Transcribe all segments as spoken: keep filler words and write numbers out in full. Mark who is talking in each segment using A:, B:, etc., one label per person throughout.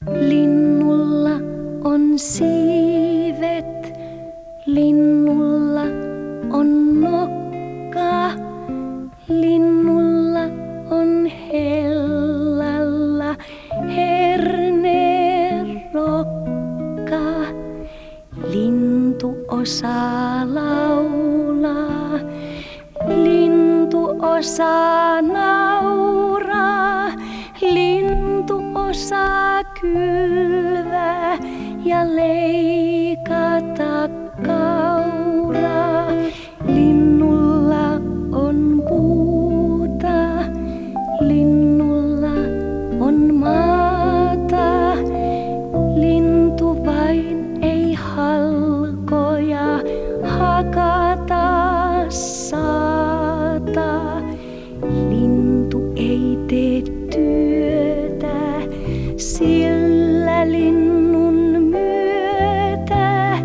A: Linnulla on siivet, linnulla on nokka, linnulla on hellalla hernerokka. Lintu osaa laulaa, lintu osaa nauraa, lintu osaa kylvää ja leikata kauraa. Linnulla on puuta, linnulla on maata, lintu vain ei halkoja hakata saata. Lintu ei tee työtä, sillä linnun myötä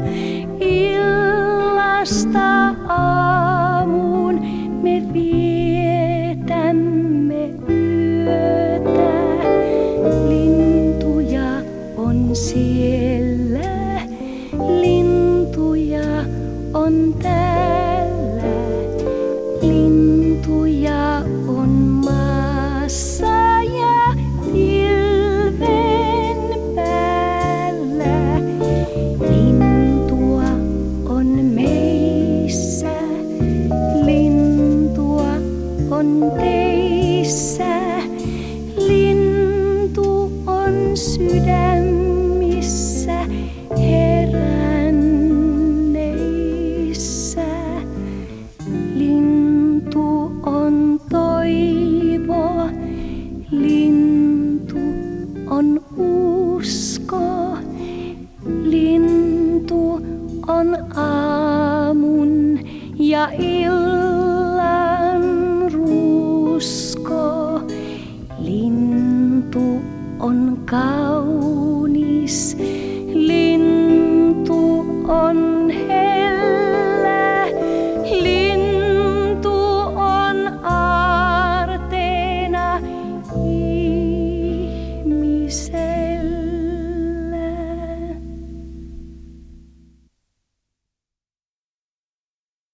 A: illasta aamuun me vietämme yötä. Lintuja on siellä, lintuja on täällä, lintuja on maassa ja pilven päällä. Lintua on meissä, lintua on teissä, lintu on sydämissä heränneissä. Lintu on toivo, lintu on usko, lintu on aamun ja illan ruusko. Lintu on kaunis.